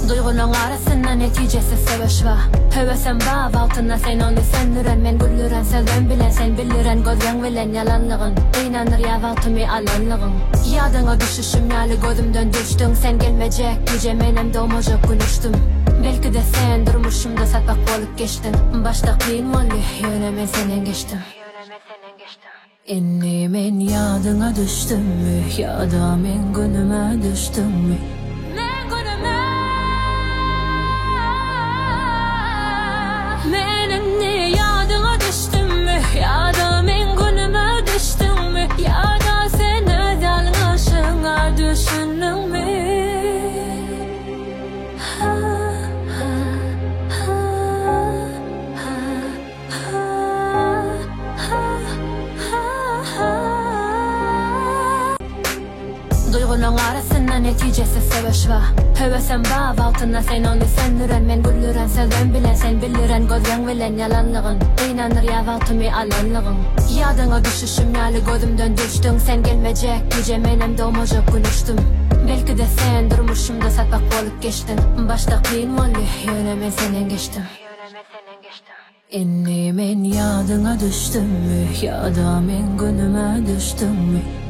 Duygunun arasında neticesi seveş va. Hevesen bağ altına sen onu sendiren, men güllüren sevden bilen sen bildiren, gözden bilen yalanlığın inanır ya valtımı alanlığın. Yadına düşüşüm yalı gözümden düştün, sen gelmeyecek gece menem doğmayacak gün uçtum. Belki de sen durmuşumda satmak olup geçtin. Başta kıyın oldu yöne men senden geçtim. İnni men yadına düştüm mü, ya da men günüme düştüm mü? Men inni yadına düştüm mü, ya da men günüme düştüm mü? Ya da sen özellaşına düşündün mü? Duygunun arasında neticesi seveş va. Hevesen bağ altına sen onu sendiren, men güllüren sevden bilen sen bildiren, gözden bilen yalanlığın inanır ya valtımı alanlığın. Yadına düşüşüm yalı gözümden düştün, sen gelmeyecek gece menem doğmayacak gün uçtum. Belki de sen durmuşumda satmak olup geçtin. Başta kıyın oldu yöne men senden geçtim. İnni men yadına düştüm mü, ya da men günüme düştüm mü?